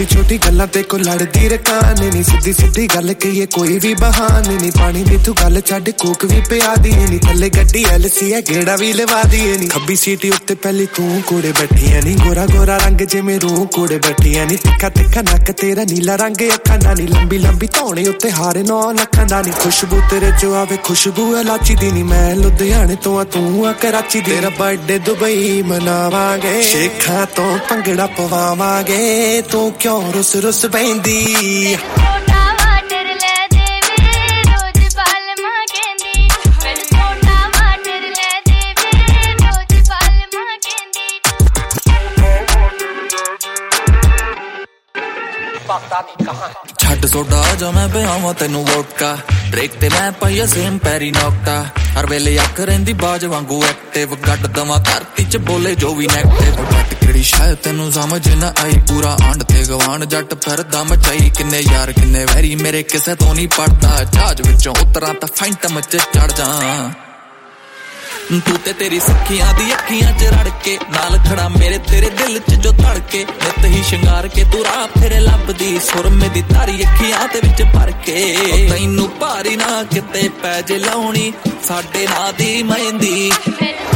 छोटी छोटी गल्लां ते को लड़दी रकाने नी सीधी सीधी गल कहिए कोई भी बहाने नी पानी दी तू गल छड्ड कोक भी पिया दी नी थल्ले गड्डी LC है गेड़ा भी लवा दी नी खब्बी सीट उत्ते पहली तू कोड़े बैठी है नी गोरा गोरा रंग जिवें रूह कोड़े बैठी है नी तिखा तिखा नक तेरा नीला रंग अखां दा नी लंबी लंबी धौणे उत्ते हारे 9 लखां दा नी खुशबू तेरे चो आवे खुशबू इलाची दी नी मैं लुधियाने तो आ तू आ कराची दी तेरा बर्थडे दुबई मनावांगे शेखां तो भंगड़ा पवावांगे तू क्यों रुस रुस पैंदी छड्ड सोडा जा मैं पियावां तैनू वोडका ब्रेक ते मैं पाइया सेम पैरी नोकटा हर वेले अख रहिंदी बाज वांगू एक्टिव गड्ड दवां धरती च बोले जो भी नेगेटिव जट केड़ी शायद तैनू समझ ना आई पूरा आंड ते गवान जट फिरदा मचाई किन्ने यार किन्ने वैरी मेरे किसे तो नहीं पड़दा जहाज विचों उतरां तां फैंटम च चढ़ जा तू ते तेरी सखियां दी अखियां च रड़ के नाल खड़ा मेरे तेरे दिल च जो धड़के नित ही शिंगार के तू राह फिरे लभदी सुरमे दी तारी अखियां ते विच भर के तैनू भारी ना किते पै जे लाउणी साडे नां दी मेहंदी